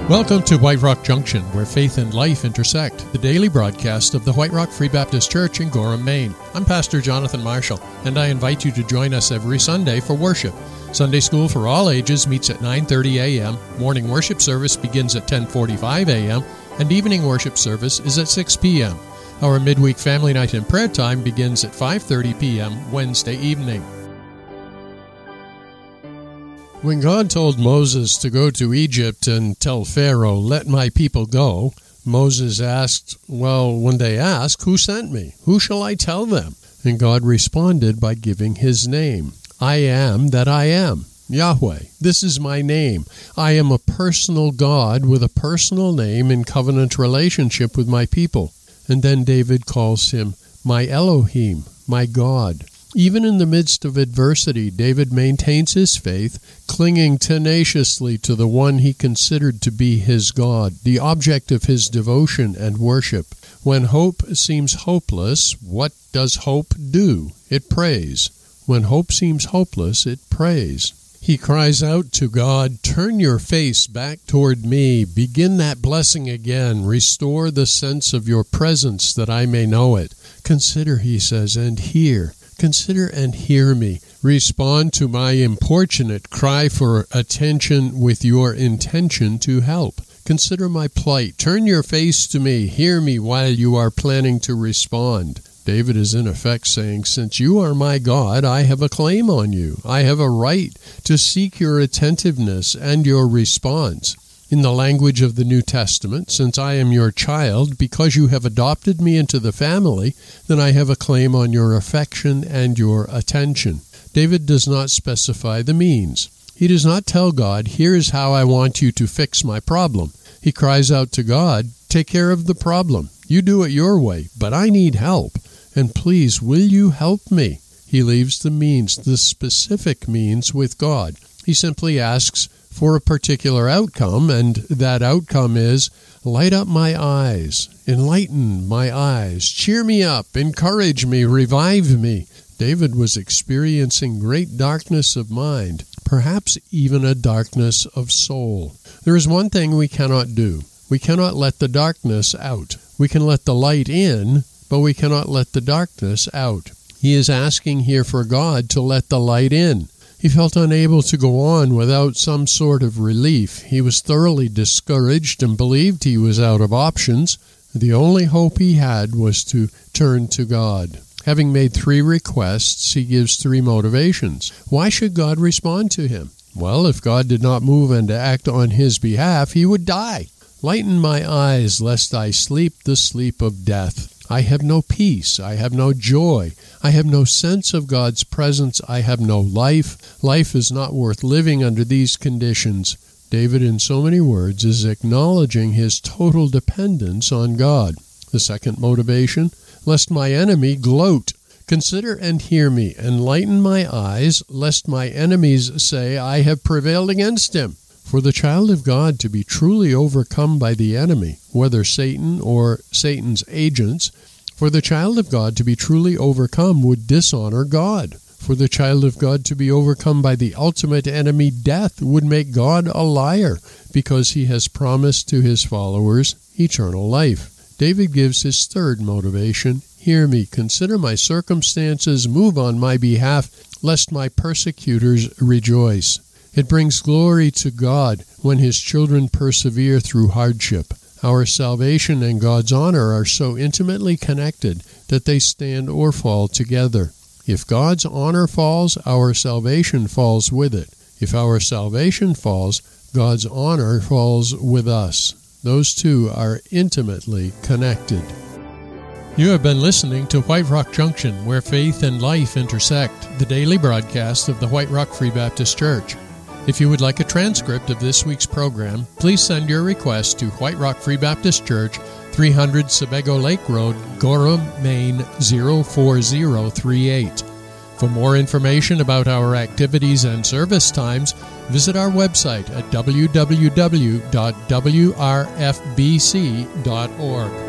Welcome to White Rock Junction, where faith and life intersect, the daily broadcast of the White Rock Free Baptist Church in Gorham, Maine. I'm Pastor Jonathan Marshall, and I invite you to join us every Sunday for worship. Sunday school for all ages meets at 9:30 a.m., morning worship service begins at 10:45 a.m., and evening worship service is at 6 p.m. Our midweek family night and prayer time begins at 5:30 p.m. Wednesday evening. When God told Moses to go to Egypt and tell Pharaoh, "Let my people go," Moses asked, when they ask, "Who sent me? Who shall I tell them?" And God responded by giving his name. I am that I am. Yahweh. This is my name. I am a personal God with a personal name in covenant relationship with my people. And then David calls him my Elohim, my God. Even in the midst of adversity, David maintains his faith, clinging tenaciously to the one he considered to be his God, the object of his devotion and worship. When hope seems hopeless, what does hope do? It prays. When hope seems hopeless, it prays. He cries out to God, "Turn your face back toward me. Begin that blessing again. Restore the sense of your presence that I may know it. Consider," he says, "and hear. Consider and hear me. Respond to my importunate cry for attention with your intention to help. Consider my plight. Turn your face to me. Hear me while you are planning to respond." David is in effect saying, since you are my God, I have a claim on you. I have a right to seek your attentiveness and your response. In the language of the New Testament, since I am your child, because you have adopted me into the family, then I have a claim on your affection and your attention. David does not specify the means. He does not tell God, "Here's how I want you to fix my problem." He cries out to God, "Take care of the problem. You do it your way, but I need help. And please, will you help me?" He leaves the means, the specific means, with God. He simply asks for a particular outcome, and that outcome is, light up my eyes, enlighten my eyes, cheer me up, encourage me, revive me. David was experiencing great darkness of mind, perhaps even a darkness of soul. There is one thing we cannot do. We cannot let the darkness out. We can let the light in, but we cannot let the darkness out. He is asking here for God to let the light in. He felt unable to go on without some sort of relief. He was thoroughly discouraged and believed he was out of options. The only hope he had was to turn to God. Having made 3 requests, he gives 3 motivations. Why should God respond to him? Well, if God did not move and act on his behalf, he would die. Lighten my eyes, lest I sleep the sleep of death. I have no peace. I have no joy. I have no sense of God's presence. I have no life. Life is not worth living under these conditions. David, in so many words, is acknowledging his total dependence on God. The second motivation, lest my enemy gloat. Consider and hear me. Enlighten my eyes, lest my enemies say, I have prevailed against him. For the child of God to be truly overcome by the enemy, whether Satan or Satan's agents, for the child of God to be truly overcome would dishonor God. For the child of God to be overcome by the ultimate enemy, death, would make God a liar, because he has promised to his followers eternal life. David gives his third motivation. Hear me, consider my circumstances, move on my behalf, lest my persecutors rejoice. It brings glory to God when his children persevere through hardship. Our salvation and God's honor are so intimately connected that they stand or fall together. If God's honor falls, our salvation falls with it. If our salvation falls, God's honor falls with us. Those two are intimately connected. You have been listening to White Rock Junction, where faith and life intersect, the daily broadcast of the White Rock Free Baptist Church. If you would like a transcript of this week's program, please send your request to White Rock Free Baptist Church, 300 Sebago Lake Road, Gorham, Maine, 04038. For more information about our activities and service times, visit our website at www.wrfbc.org.